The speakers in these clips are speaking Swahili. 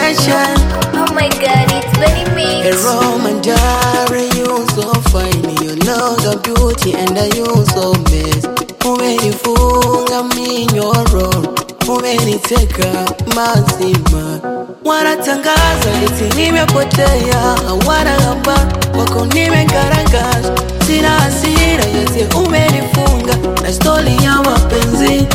attention. Oh my god, it's very mixed. A Roman diary, you so fine. You know the beauty and you so miss. Umenifunga minyororo, umeniteka mazima. Wanatangaza eti nimepotea, wanagamba wako nimegaragaza. Sina hasira yote umenifunga na story ya mapenzi.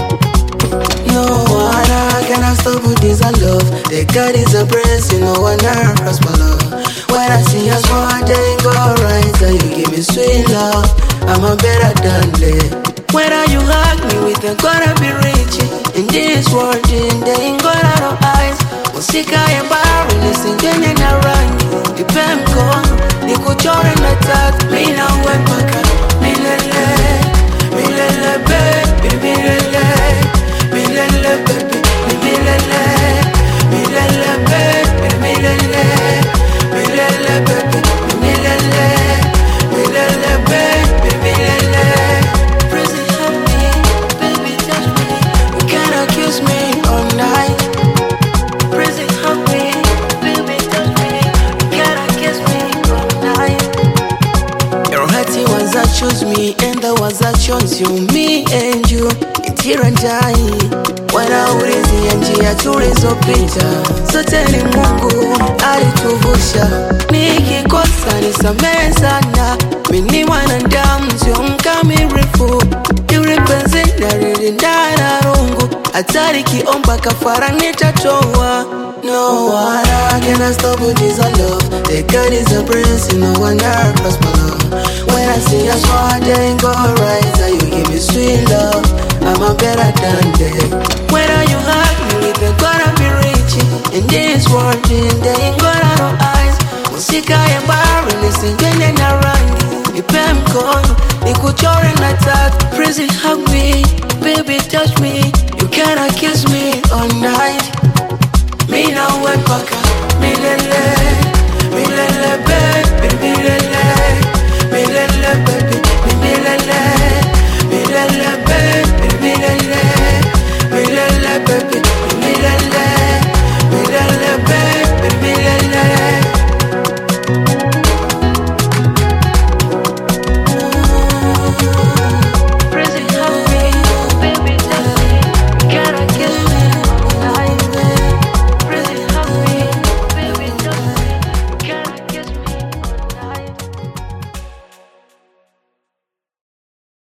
No one can stop with this love. The God is a blessing, no one else but love. When I see us one day go right, so you give me sweet love. I'm a better than that. When you hug me with the gonna be rich in this world, in the ain't gonna no eyes. Musika ya bari nisingenye na rangi. Nipe mkono, nikuchore na tatu. Mina uwe paka, milele, milele baby, milele, milele baby, milele, milele baby, milele, milele baby, milele, milele baby, milele. Prison help me, baby touch me. You can't accuse me all night. Prison help me, baby touch me. You can't accuse me all night. Your hearty ones that chose me and the ones that chose you, me and you. Itiranjai wanaulizia njia tulizopita, sote ni Mungu alituvusha. Nikikosa nisamehe sana, mimi ni mwanadamu sio mkamilifu. Yule penzi nalilinda na rungu, hata nikiomba kafara nitatoa. No one can stop with this love. The God is a blessing, no one else but love. When I see us one day go right, so you give me sweet love. I'm a better than that. When you hug me with the gonna be rich in this world, in the ain't gonna no eyes. Musika ya bari nisingenye na rangi. Nipe mkono, nikuchore na tatu. Please hug me, baby touch me.